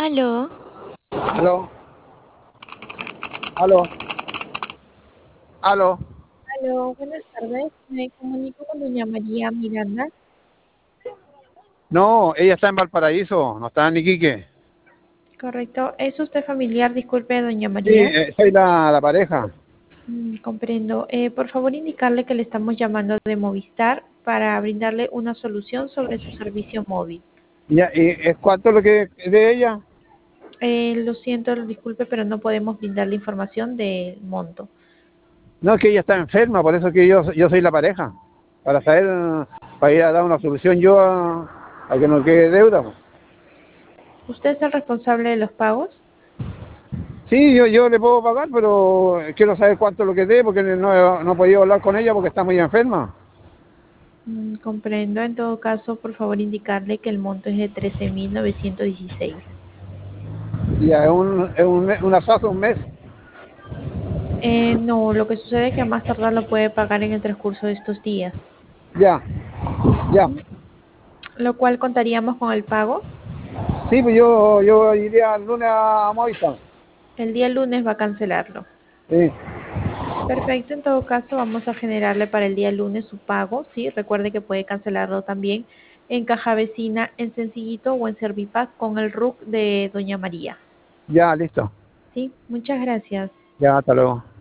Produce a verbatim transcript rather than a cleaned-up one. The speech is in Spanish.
Aló, Aló, aló, aló. Aló, buenas tardes. Me comunico con doña María Miranda. No, ella está en Valparaíso, no está en Iquique. Correcto. ¿Es usted familiar? Disculpe, doña Sí, María. eh, soy la, la pareja. Mm, comprendo. Eh, por favor, indicarle que le estamos llamando de Movistar para brindarle una solución sobre su servicio móvil. Ya, ¿y es cuánto lo que de ella? Eh, lo siento, disculpe, pero no podemos brindarle información del monto. No, es que ella está enferma, por eso que yo, yo soy la pareja. Para saber, eh, para ir a dar una solución yo a, a que no quede deuda, pues. ¿Usted es el responsable de los pagos? Sí, yo, yo le puedo pagar, pero quiero saber cuánto es lo que dé, porque no, no he podido hablar con ella porque está muy enferma. Mm, comprendo. En todo caso, por favor, indicarle que el monto es de trece mil novecientos dieciséis. Ya, es un, es un, mes- un atraso, un mes. Eh, no, lo que sucede es que a más tardar lo puede pagar en el transcurso de estos días. Ya, ya. Ujú. Lo cual contaríamos con el pago. Sí, pues yo, yo iría el lunes a Movistar. El día lunes va a cancelarlo. Sí, Perfecto, en todo caso vamos a generarle para el día lunes su pago, ¿sí? Recuerde que puede cancelarlo también en Caja Vecina, en Sencillito o en Servipaz con el R U C de Doña María. ya, listo. Sí, muchas gracias. Ya, hasta luego.